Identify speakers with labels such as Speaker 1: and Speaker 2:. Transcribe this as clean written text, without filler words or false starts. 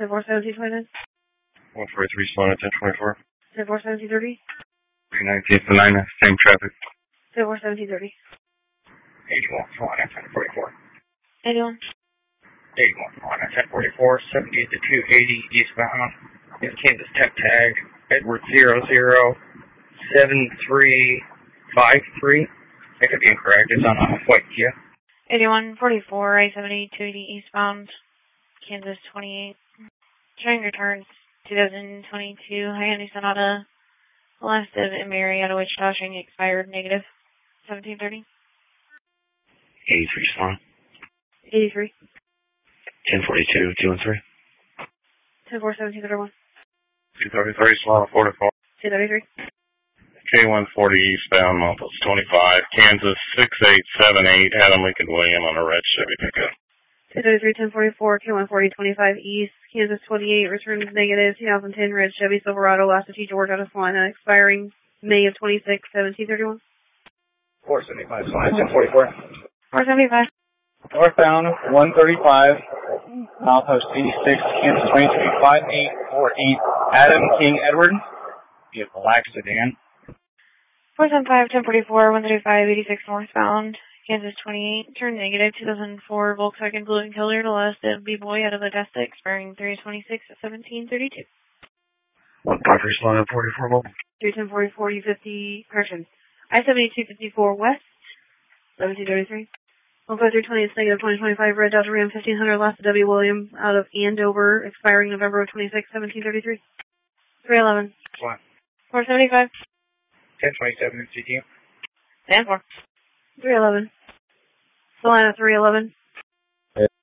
Speaker 1: 10-4-17-29.
Speaker 2: 143 Solana 1024.
Speaker 1: 10-4-17-30.
Speaker 2: 319th and 9, same traffic.
Speaker 1: 10-4-17-30.
Speaker 2: 81 Solana 1044.
Speaker 1: 81.
Speaker 2: 81 Solana 1044, 70 to 280 eastbound. In Kansas Tech tag, Edward 007353. That could be incorrect. It's on a white Kia.
Speaker 1: 8144, I-70, 280 eastbound, Kansas 28. Showing returns 2022, Hyundai Sonata, last of Mary out of Wichita, showing expired negative 1730.
Speaker 2: 83 Solana.
Speaker 1: 83.
Speaker 2: 1042, 213.
Speaker 1: 10-4-17-31.
Speaker 2: 233 Solana 44.
Speaker 1: 233.
Speaker 2: K140 eastbound, Monthos 25, Kansas 6878, Adam Lincoln William on a red Chevy pickup.
Speaker 1: 233, 1044, K140, 25 east, Kansas 28, returns negative, 2010 red Chevy Silverado, Latitude, Georgia, out of Salina, expiring May of 26, 1731.
Speaker 2: 475 Solana 1044.
Speaker 1: 475.
Speaker 3: Northbound 135, Milepost 86, Kansas 235848, Adam King Edward. Be a black sedan.
Speaker 1: 475, 1044, 135, 86 northbound, Kansas 28, turn negative, 2004 Volkswagen Blue and Color, the last of B-Boy out of Odessa, expiring 326 at 1732.
Speaker 2: 153 Solana 44 mobile.
Speaker 1: 31044, U50, correction, I-7254 west, 1733. 15320 is negative 2025 red Dodge Ram 1500, last of W. William out of Andover, expiring November of 26, 1733. 311. 475.
Speaker 2: 1027 CTM.
Speaker 1: Stand for. 311. Solana 311.